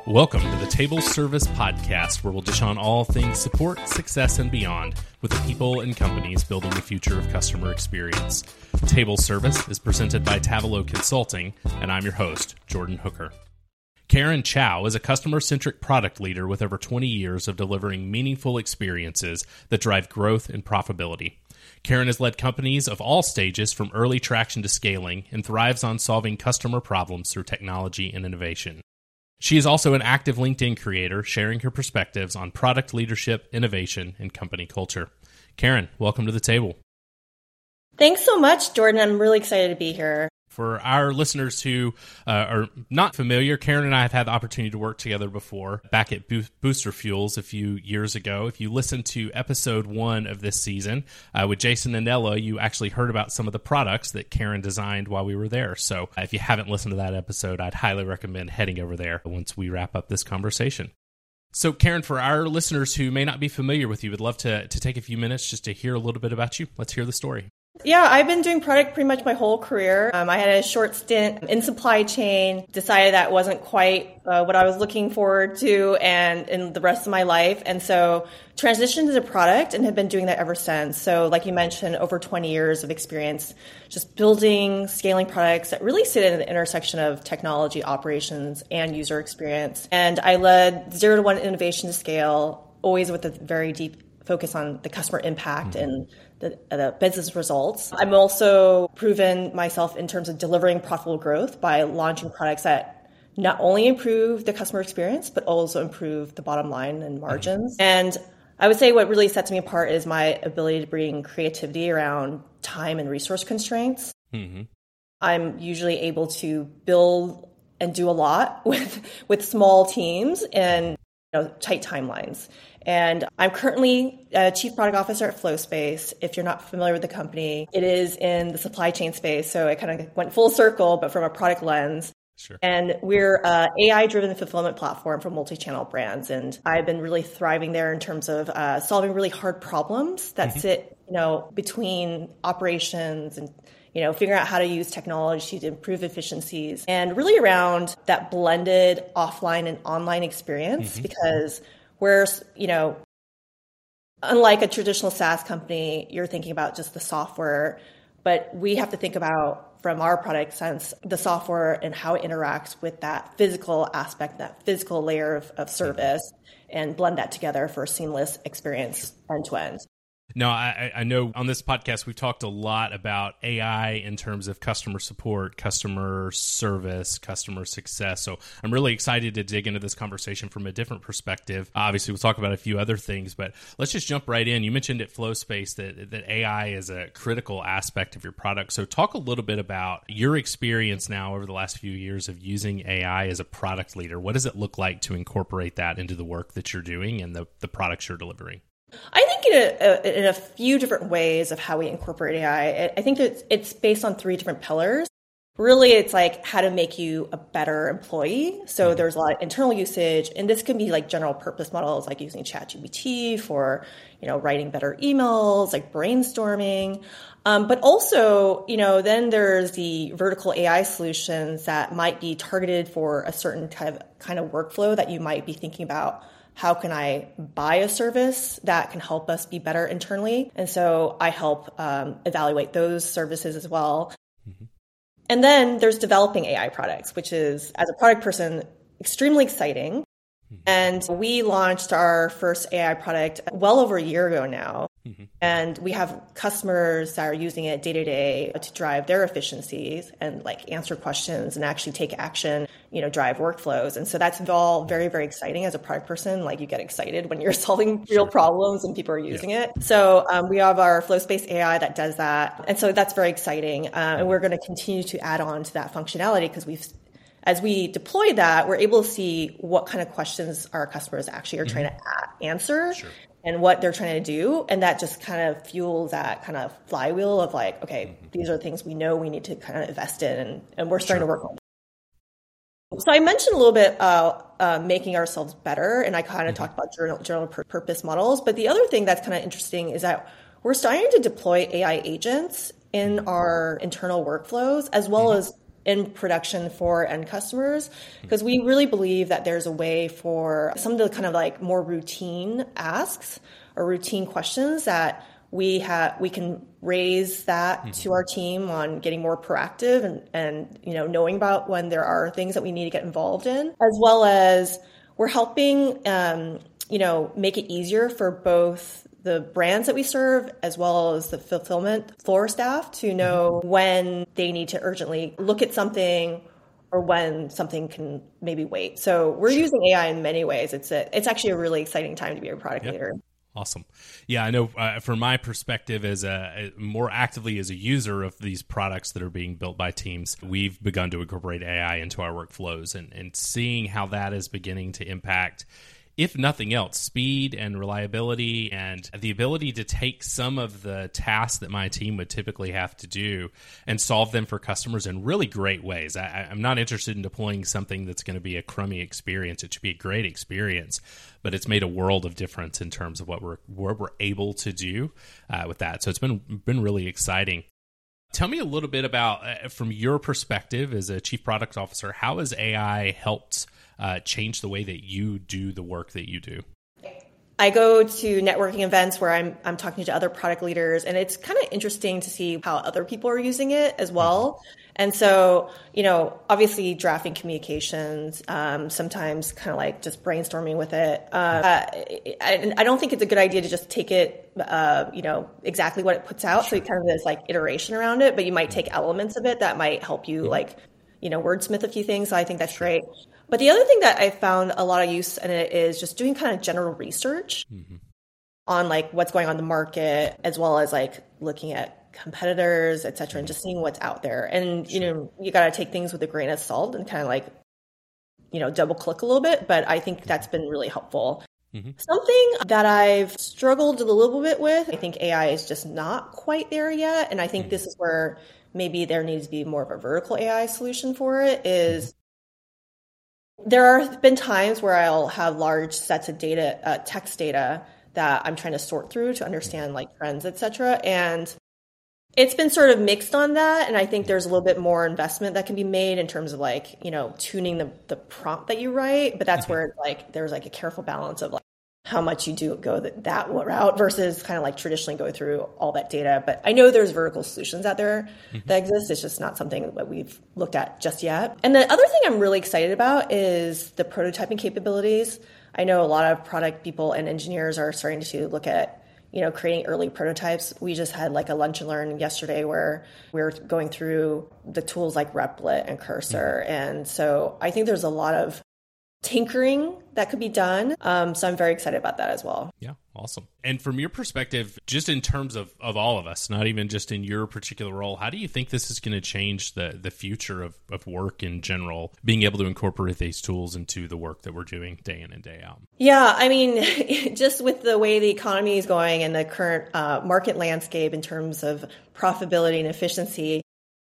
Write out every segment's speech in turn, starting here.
Welcome to the Table Service Podcast, where we'll dish on all things support, success, and beyond with the people and companies building the future of customer experience. Table Service is presented by Tavilo Consulting, and I'm your host, Jordan Hooker. Karen Chow is a customer-centric product leader with over 20 years of delivering meaningful experiences that drive growth and profitability. Karen has led companies of all stages from early traction to scaling and thrives on solving customer problems through technology and innovation. She is also an active LinkedIn creator, sharing her perspectives on product leadership, innovation, and company culture. Karen, welcome to the table. Thanks so much, Jordan. I'm really excited to be here. For our listeners who are not familiar, Karen and I have had the opportunity to work together before back at Booster Fuels a few years ago. If you listen to episode 1 of this season with Jason and Ella, you actually heard about some of the products that Karen designed while we were there. So if you haven't listened to that episode, I'd highly recommend heading over there once we wrap up this conversation. So Karen, for our listeners who may not be familiar with you, would love to take a few minutes just to hear a little bit about you. Let's hear the story. Yeah, I've been doing product pretty much my whole career. I had a short stint in supply chain, decided that wasn't quite what I was looking forward to and in the rest of my life. And so transitioned to product and have been doing that ever since. So like you mentioned, over 20 years of experience just building, scaling products that really sit in the intersection of technology, operations, and user experience. And I led 0 to 1 innovation to scale, always with a very deep focus on the customer impact and the business results. I'm also proven myself in terms of delivering profitable growth by launching products that not only improve the customer experience, but also improve the bottom line and margins. And I would say what really sets me apart is my ability to bring creativity around time and resource constraints. I'm usually able to build and do a lot with small teams and tight timelines. And I'm currently a Chief Product Officer at FlowSpace. If you're not familiar with the company, it is in the supply chain space. So it kind of went full circle, but from a product lens. Sure. And we're an AI-driven fulfillment platform for multi-channel brands. And I've been really thriving there in terms of solving really hard problems that sit, between operations and figuring out how to use technology to improve efficiencies and really around that blended offline and online experience because we're, unlike a traditional SaaS company, you're thinking about just the software, but we have to think about, from our product sense, the software and how it interacts with that physical aspect, that physical layer of service, and blend that together for a seamless experience end to end. Now, I know on this podcast, we've talked a lot about AI in terms of customer support, customer service, customer success. So I'm really excited to dig into this conversation from a different perspective. Obviously, we'll talk about a few other things, but let's just jump right in. You mentioned at FlowSpace that AI is a critical aspect of your product. So talk a little bit about your experience now over the last few years of using AI as a product leader. What does it look like to incorporate that into the work that you're doing and the products you're delivering? I think in a few different ways of how we incorporate AI. I think that it's based on 3 different pillars. Really, it's like how to make you a better employee. So there's a lot of internal usage, and this can be like general purpose models, like using ChatGPT for, writing better emails, like brainstorming. But also, then there's the vertical AI solutions that might be targeted for a certain kind of workflow that you might be thinking about. How can I buy a service that can help us be better internally? And so I help evaluate those services as well. And then there's developing AI products, which is, as a product person, extremely exciting. And we launched our first AI product well over a year ago now. And we have customers that are using it day to day to drive their efficiencies and answer questions and actually take action, drive workflows. And so that's all very, very exciting as a product person. You get excited when you're solving real problems and people are using it. So we have our FlowSpace AI that does that. And so that's very exciting. And we're going to continue to add on to that functionality because as we deploy that, we're able to see what kind of questions our customers actually are trying to answer. Sure. And what they're trying to do. And that just kind of fuels that kind of flywheel of these are things we know we need to kind of invest in, and we're starting to work on it. So I mentioned a little bit making ourselves better, and I kind of talked about general purpose models. But the other thing that's kind of interesting is that we're starting to deploy AI agents in our internal workflows, as well as in production for end customers, because we really believe that there's a way for some of the kind of like more routine asks or routine questions that we can raise that to our team on getting more proactive and knowing about when there are things that we need to get involved in, as well as we're helping make it easier for both the brands that we serve as well as the fulfillment floor staff to know when they need to urgently look at something or when something can maybe wait. So we're using AI in many ways. It's actually a really exciting time to be a product leader. Awesome. Yeah, I know from my perspective as more actively as a user of these products that are being built by teams, we've begun to incorporate AI into our workflows and seeing how that is beginning to impact, if nothing else, speed and reliability and the ability to take some of the tasks that my team would typically have to do and solve them for customers in really great ways. I'm not interested in deploying something that's going to be a crummy experience. It should be a great experience, but it's made a world of difference in terms of what we're able to do with that. So it's been really exciting. Tell me a little bit about, from your perspective as a chief product officer, how has AI helped change the way that you do the work that you do? I go to networking events where I'm talking to other product leaders, and it's kind of interesting to see how other people are using it as well. And so, obviously drafting communications, sometimes kind of like just brainstorming with it. I don't think it's a good idea to just take it, exactly what it puts out. So kind of this like iteration around it, but you might take elements of it that might help you wordsmith a few things. So I think that's great. But the other thing that I found a lot of use in it is just doing kind of general research on like what's going on in the market, as well as like looking at competitors, et cetera, and just seeing what's out there. And, you got to take things with a grain of salt and kind of like, double click a little bit. But I think that's been really helpful. Something that I've struggled a little bit with, I think AI is just not quite there yet. And I think this is where maybe there needs to be more of a vertical AI solution for it, is there have been times where I'll have large sets of data, text data that I'm trying to sort through to understand like trends, et cetera. And it's been sort of mixed on that. And I think there's a little bit more investment that can be made in terms of like, tuning the prompt that you write. But that's where it's like, there's like a careful balance of like how much you do go that route versus kind of like traditionally go through all that data. But I know there's vertical solutions out there that exist. It's just not something that we've looked at just yet. And the other thing I'm really excited about is the prototyping capabilities. I know a lot of product people and engineers are starting to look at, creating early prototypes. We just had like a lunch and learn yesterday where we were going through the tools like Replit and Cursor. And so I think there's a lot of tinkering that could be done. So I'm very excited about that as well. Yeah, awesome. And from your perspective, just in terms of all of us, not even just in your particular role, how do you think this is going to change the future of work in general, being able to incorporate these tools into the work that we're doing day in and day out? Yeah, I mean, just with the way the economy is going and the current market landscape in terms of profitability and efficiency,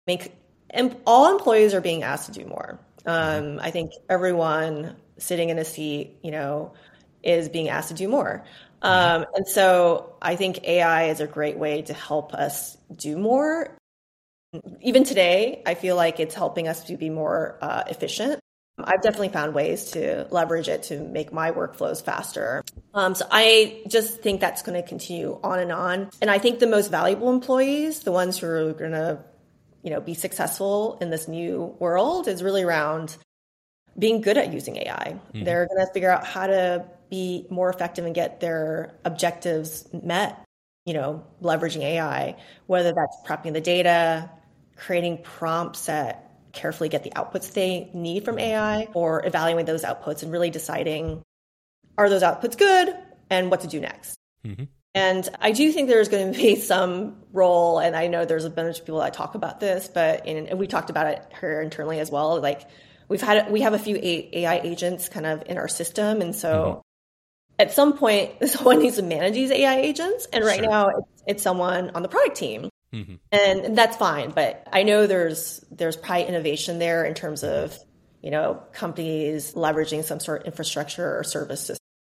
all employees are being asked to do more. I think everyone sitting in a seat, is being asked to do more. And so I think AI is a great way to help us do more. Even today, I feel like it's helping us to be more efficient. I've definitely found ways to leverage it to make my workflows faster. So I just think that's going to continue on and on. And I think the most valuable employees, the ones who are going to be successful in this new world, is really around being good at using AI. They're going to figure out how to be more effective and get their objectives met, leveraging AI, whether that's prepping the data, creating prompts that carefully get the outputs they need from AI, or evaluating those outputs and really deciding, are those outputs good and what to do next? And I do think there's going to be some role, and I know there's a bunch of people that talk about this, and we talked about it here internally as well. Like we have a few AI agents kind of in our system, and so at some point, someone needs to manage these AI agents. And right now, it's someone on the product team, and that's fine. But I know there's probably innovation there in terms of companies leveraging some sort of infrastructure or service system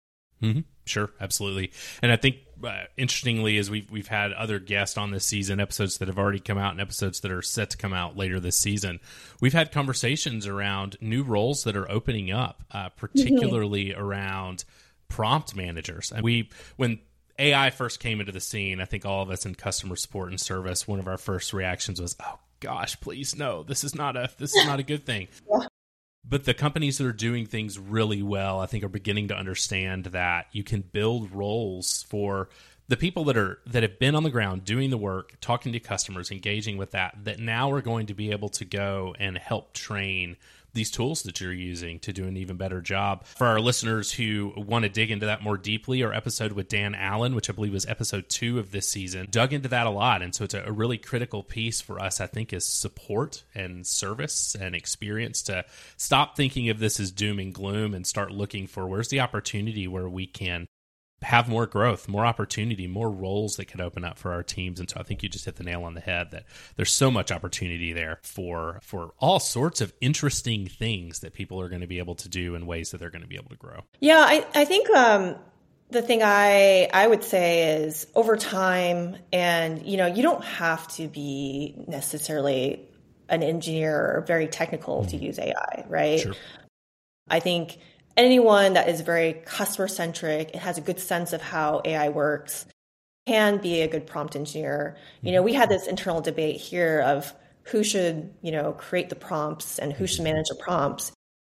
Mm-hmm. Sure, absolutely. And I think interestingly, as we've had other guests on this season, episodes that have already come out and episodes that are set to come out later this season, we've had conversations around new roles that are opening up, particularly around prompt managers. And when AI first came into the scene, I think all of us in customer support and service, one of our first reactions was, "Oh gosh, please no, this is not a good thing." Yeah. But the companies that are doing things really well, I think, are beginning to understand that you can build roles for the people that have been on the ground doing the work, talking to customers, engaging with that now are going to be able to go and help train these tools that you're using to do an even better job. For our listeners who want to dig into that more deeply, our episode with Dan Allen, which I believe was episode 2 of this season, dug into that a lot. And so it's a really critical piece for us, I think, is support and service and experience to stop thinking of this as doom and gloom and start looking for where's the opportunity where we can have more growth, more opportunity, more roles that could open up for our teams. And so I think you just hit the nail on the head that there's so much opportunity there for all sorts of interesting things that people are going to be able to do in ways that they're going to be able to grow. Yeah, I think the thing I would say is over time, and you don't have to be necessarily an engineer or very technical to use AI, right? Sure. I think anyone that is very customer centric and has a good sense of how AI works can be a good prompt engineer. We had this internal debate here of who should, create the prompts and who should manage the prompts.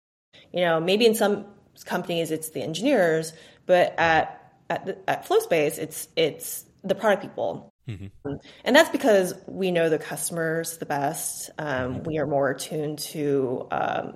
Maybe in some companies it's the engineers, but at FlowSpace it's the product people. Mm-hmm. And that's because we know the customers the best. We are more attuned to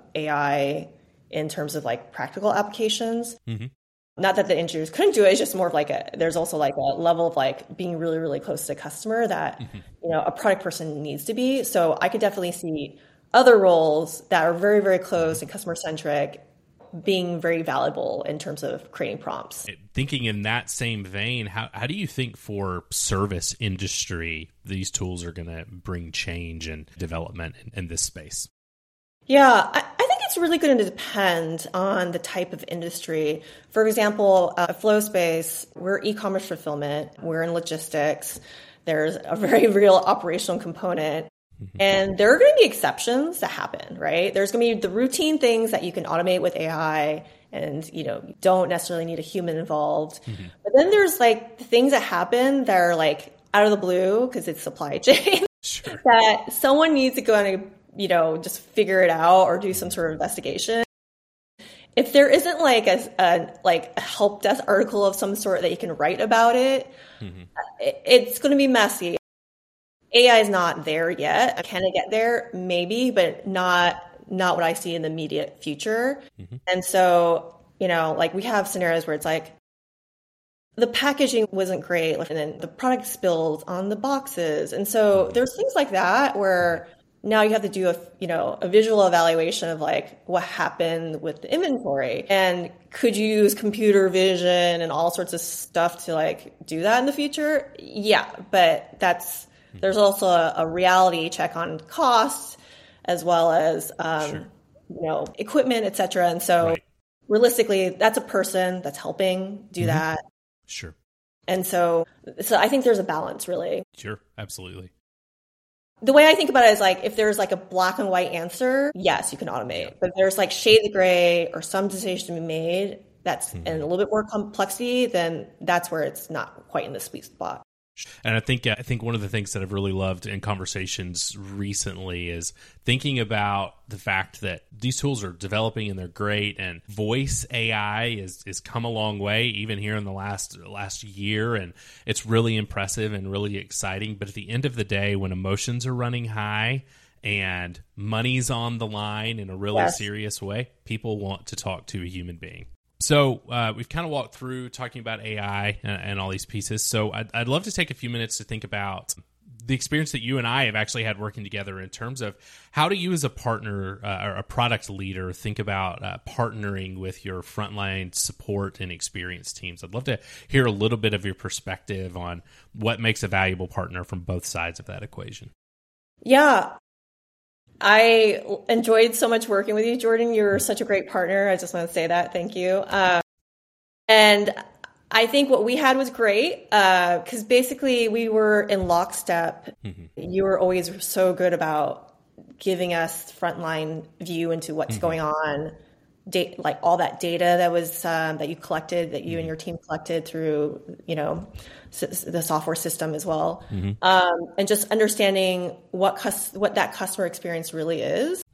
AI in terms of like practical applications. Mm-hmm. Not that the engineers couldn't do it. It's just more of there's also like a level of like being really, really close to the customer that, a product person needs to be. So I could definitely see other roles that are very, very close and customer centric being very valuable in terms of creating prompts. Thinking in that same vein, how do you think for service industry, these tools are going to bring change and development in this space? Yeah, I think it's really going to depend on the type of industry. For example, at FlowSpace, we're e-commerce fulfillment. We're in logistics. There's a very real operational component. And there are going to be exceptions that happen, right? There's going to be the routine things that you can automate with AI and, you don't necessarily need a human involved. Mm-hmm. But then there's like the things that happen that are like out of the blue because it's supply chain sure. that someone needs to go and just figure it out or do some sort of investigation. If there isn't like a help desk article of some sort that you can write about it, it's going to be messy. AI is not there yet. Can it get there? Maybe, but not what I see in the immediate future. Mm-hmm. And so, we have scenarios where it's like the packaging wasn't great, and then the product spilled on the boxes. And so there's things like that where now you have to do a visual evaluation of like what happened with the inventory, and could you use computer vision and all sorts of stuff to like do that in the future? Yeah, but there's also a reality check on costs as well as sure. Equipment, et cetera. And so realistically, that's a person that's helping do that. Sure. And so I think there's a balance, really. Sure, absolutely. The way I think about it is like if there's like a black and white answer, yes, you can automate. But if there's like shades of gray or some decision to be made that's in a little bit more complexity, then that's where it's not quite in the sweet spot. And I think one of the things that I've really loved in conversations recently is thinking about the fact that these tools are developing and they're great, and voice AI is come a long way even here in the last year, and it's really impressive and really exciting. But at the end of the day, when emotions are running high and money's on the line in a really serious way, people want to talk to a human being. So we've kind of walked through talking about AI and all these pieces. So I'd love to take a few minutes to think about the experience that you and I have actually had working together in terms of how do you as a partner or a product leader think about partnering with your frontline support and experience teams. I'd love to hear a little bit of your perspective on what makes a valuable partner from both sides of that equation. Yeah. I enjoyed so much working with you, Jordan. You're such a great partner. I just want to say that. Thank you. And I think what we had was great because basically we were in lockstep. You were always so good about giving us frontline view into what's going on, like all that data that was that you collected, that you and your team collected through, the software system as well, and just understanding what that customer experience really is.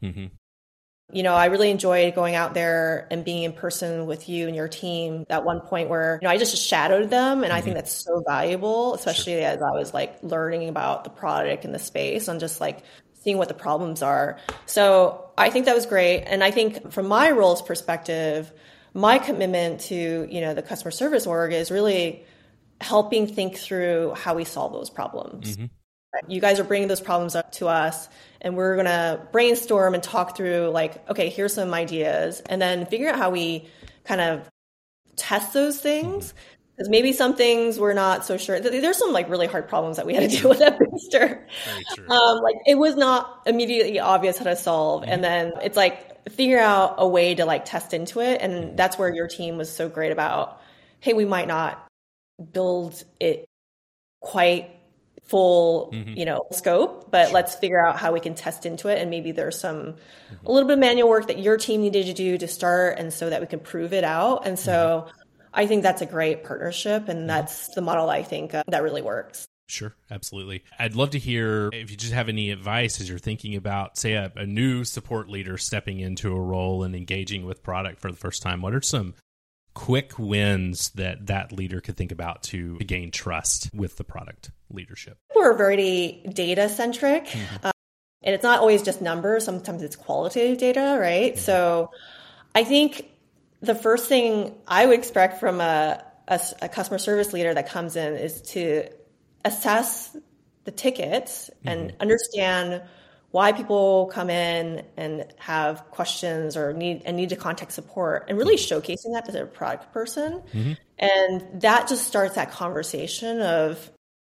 I really enjoyed going out there and being in person with you and your team at one point where, I just shadowed them. And I think that's so valuable, especially as I was like learning about the product and the space and just like seeing what the problems are. So I think that was great. And I think from my role's perspective, my commitment to, the customer service org is really helping think through how we solve those problems. You guys are bringing those problems up to us, and we're going to brainstorm and talk through like, okay, here's some ideas, and then figure out how we kind of test those things. Because maybe some things we're not so sure. There's some like really hard problems that we had to deal with at Booster. Like it was not immediately obvious how to solve. And then it's like figure out a way to like test into it. And that's where your team was so great about, hey, we might not build it quite full, scope, but let's figure out how we can test into it. And maybe there's a little bit of manual work that your team needed to do to start, and so that we can prove it out. And so I think that's a great partnership, and that's the model I think that really works. Sure, absolutely. I'd love to hear if you just have any advice as you're thinking about, say, a new support leader stepping into a role and engaging with product for the first time. What are some quick wins that leader could think about to gain trust with the product leadership? We're very data centric, and it's not always just numbers. Sometimes it's qualitative data, right? So I think the first thing I would expect from a customer service leader that comes in is to assess the tickets and understand why people come in and have questions or need to contact support, and really showcasing that to their product person. And that just starts that conversation of,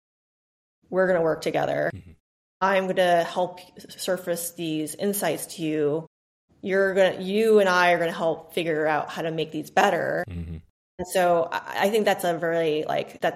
we're going to work together. I'm going to help surface these insights to you. You and I are going to help figure out how to make these better. And so I think that's a very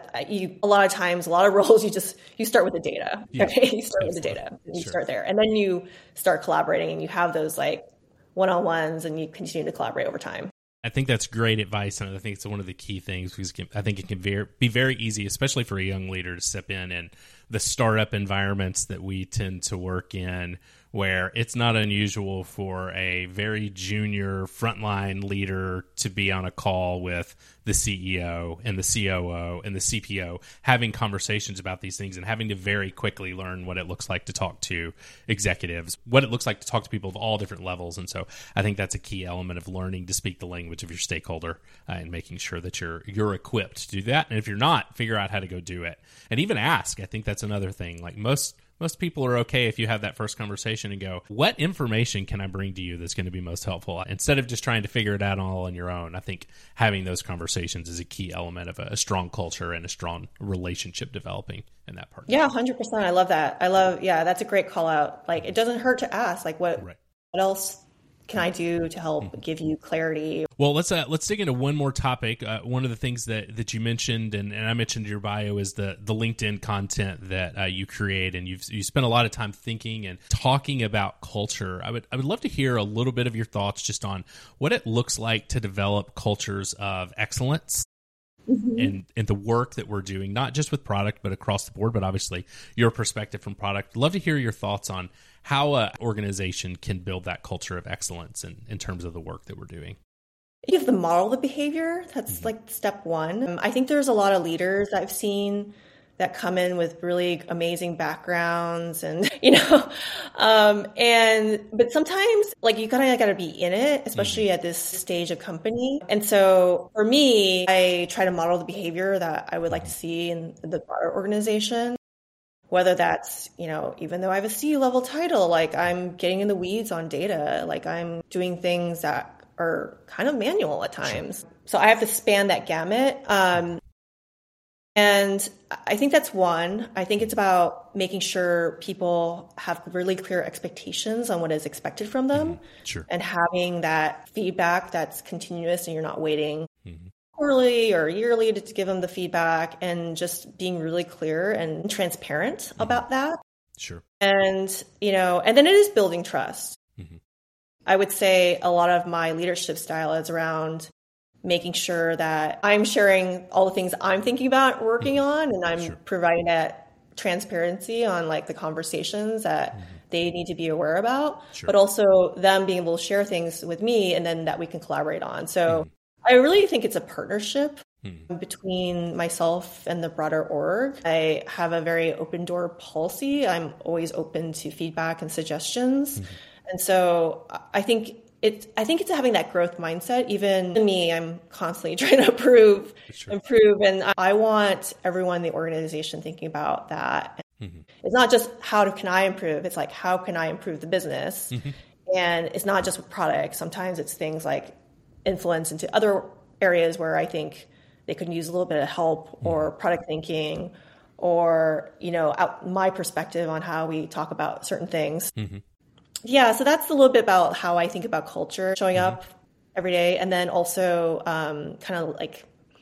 a lot of times, a lot of roles, you start with the data. Okay, you start with the data. And you start there, and then you start collaborating, and you have those like one-on-ones, and you continue to collaborate over time. I think that's great advice, and I think it's one of the key things, because I think it can be very easy, especially for a young leader, to step in and the startup environments that we tend to work in, where it's not unusual for a very junior frontline leader to be on a call with the CEO and the COO and the CPO, having conversations about these things and having to very quickly learn what it looks like to talk to executives, what it looks like to talk to people of all different levels. And so I think that's a key element of learning to speak the language of your stakeholder and making sure that you're equipped to do that. And if you're not, figure out how to go do it. And even ask. I think that's another thing. Like most people are okay if you have that first conversation and go, what information can I bring to you that's going to be most helpful? Instead of just trying to figure it out all on your own. I think having those conversations is a key element of a strong culture and a strong relationship developing in that part. Yeah, 100%. I love that. That's a great call out. Like, it doesn't hurt to ask, like, what else can I do to help give you clarity? Well, let's dig into one more topic. One of the things that you mentioned, and I mentioned in your bio, is the LinkedIn content that you create, and you spend a lot of time thinking and talking about culture. I would love to hear a little bit of your thoughts just on what it looks like to develop cultures of excellence in the work that we're doing, not just with product, but across the board, but obviously your perspective from product. I'd love to hear your thoughts on how an organization can build that culture of excellence in terms of the work that we're doing. You have to model the behavior. That's like step one. I think there's a lot of leaders I've seen that come in with really amazing backgrounds and, but sometimes like you kind of got to be in it, especially at this stage of company. And so for me, I try to model the behavior that I would like to see in the broader organization. Whether that's, even though I have a C-level title, like I'm getting in the weeds on data, like I'm doing things that are kind of manual at times. So I have to span that gamut. And I think that's one. I think it's about making sure people have really clear expectations on what is expected from them. Sure. And having that feedback that's continuous and you're not waiting quarterly or yearly to give them the feedback, and just being really clear and transparent about that. Sure. And, and then it is building trust. Mm-hmm. I would say a lot of my leadership style is around making sure that I'm sharing all the things I'm thinking about working on, and I'm providing that transparency on like the conversations that they need to be aware about, but also them being able to share things with me and then that we can collaborate on. So I really think it's a partnership between myself and the broader org. I have a very open door policy. I'm always open to feedback and suggestions. And so I think it's having that growth mindset. Even me, I'm constantly trying to improve. And I want everyone in the organization thinking about that. It's not just how can I improve? It's like, how can I improve the business? And it's not just with products. Sometimes it's things like influence into other areas where I think they could use a little bit of help, or product thinking, or, my perspective on how we talk about certain things. Yeah, so that's a little bit about how I think about culture showing up every day. And then also kind of like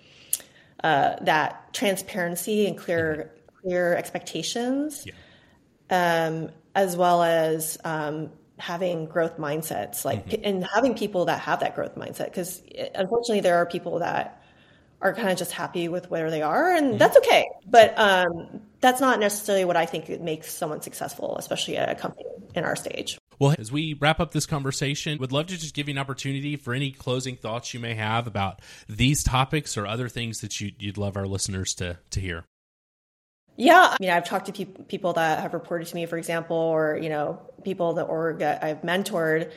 that transparency and clear expectations, as well as having growth mindsets, and having people that have that growth mindset. Because unfortunately, there are people that are kind of just happy with where they are, and that's okay. But that's not necessarily what I think makes someone successful, especially at a company in our stage. Well, as we wrap up this conversation, would love to just give you an opportunity for any closing thoughts you may have about these topics or other things that you'd love our listeners to hear. Yeah. I've talked to people that have reported to me, for example, or, people that I've mentored.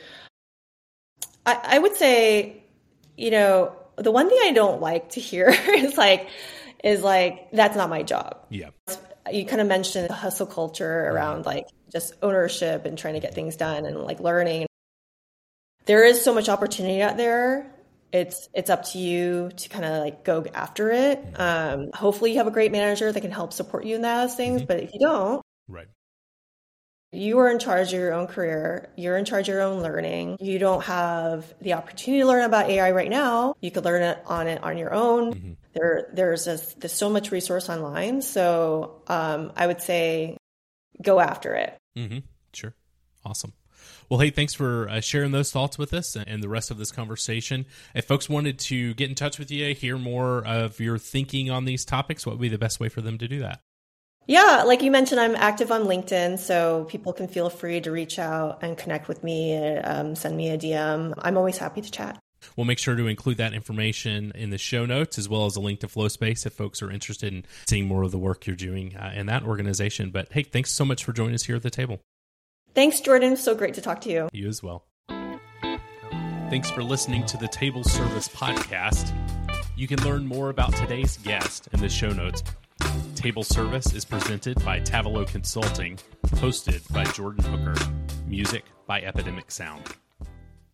I would say, the one thing I don't like to hear is like, that's not my job. Yeah. You kind of mentioned the hustle culture around like just ownership and trying to get things done and like learning. There is so much opportunity out there. It's up to you to kind of like go after it. Hopefully you have a great manager that can help support you in those things. But if you don't, you are in charge of your own career. You're in charge of your own learning. You don't have the opportunity to learn about AI right now. You could learn it on your own. There's so much resource online. So I would say go after it. Sure. Awesome. Well, hey, thanks for sharing those thoughts with us and the rest of this conversation. If folks wanted to get in touch with you, hear more of your thinking on these topics, what would be the best way for them to do that? Yeah, like you mentioned, I'm active on LinkedIn, so people can feel free to reach out and connect with me, send me a DM. I'm always happy to chat. We'll make sure to include that information in the show notes, as well as a link to FlowSpace if folks are interested in seeing more of the work you're doing in that organization. But hey, thanks so much for joining us here at the table. Thanks, Jordan. So great to talk to you. You as well. Thanks for listening to the Table Service Podcast. You can learn more about today's guest in the show notes. Table Service is presented by Tavolo Consulting, hosted by Jordan Hooker, music by Epidemic Sound.